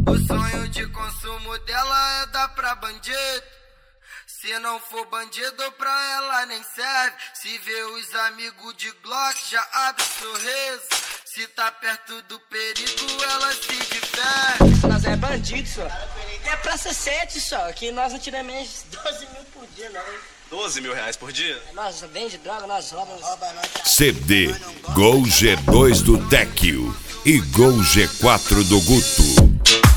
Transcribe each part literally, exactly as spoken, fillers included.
O sonho de consumo dela é dar pra bandido. Se não for bandido pra ela nem serve. Se vê os amigos de Glock já abre sorriso. Se tá perto do perigo ela se diverte. Nós é bandido só. É pra ser sete só. Que nós não tiramos menos de doze mil por dia não. doze mil reais por dia? Nós vende droga, nós roubamos. C D Gol G dois do Tecchio e Gol G quatro do Guto.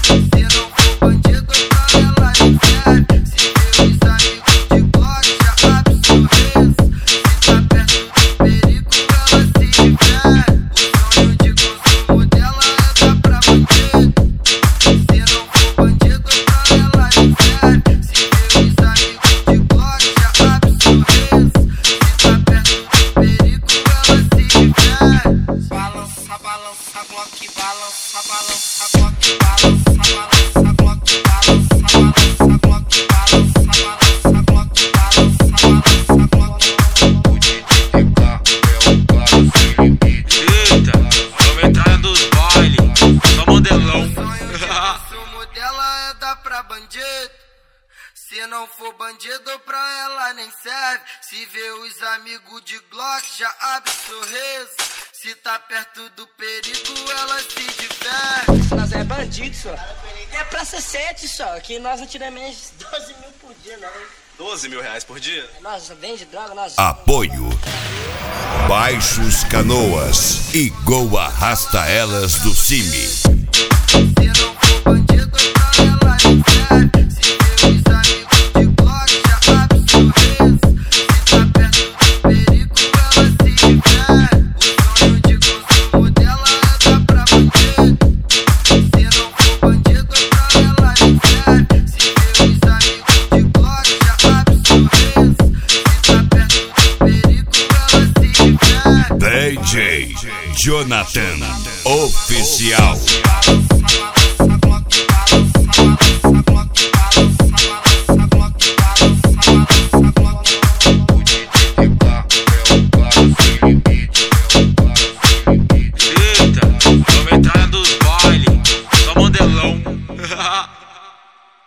Balança, balança, Glock, balança, balança, Glock, balança, balança, Glock, balança, balança, Glock, balança, balança, Glock, balança, balança, Glock. O D J T K é o Claro Sem Limite. Eita, vamos entrar dos bailes, só modelão. O sonho de consumo dela é dar pra bandido. Se não for bandido pra ela nem serve. Se vê os amigos de Glock já abre sorriso. Se tá perto do perigo ela se diverte. Nós é bandido só. É pra ser sete só. Que nós não tiramos menos de doze mil por dia não. doze mil reais por dia? Nós vende droga, nós Apoio Baixos Canoas e Gol Arrasta Elas do Cime. Se não for bandido pra ela nem serve. Se vê os amigos de Glock já abre sorriso. Se tá perto do perigo ela se diverte. O sonho de consumo dela é dar pra bandido. Se não for bandido pra ela nem serve. Se vê os amigos de Glock já abre sorriso. Se tá perto do perigo ela se diverte. D J Jonathan Oficial. Balança, balança.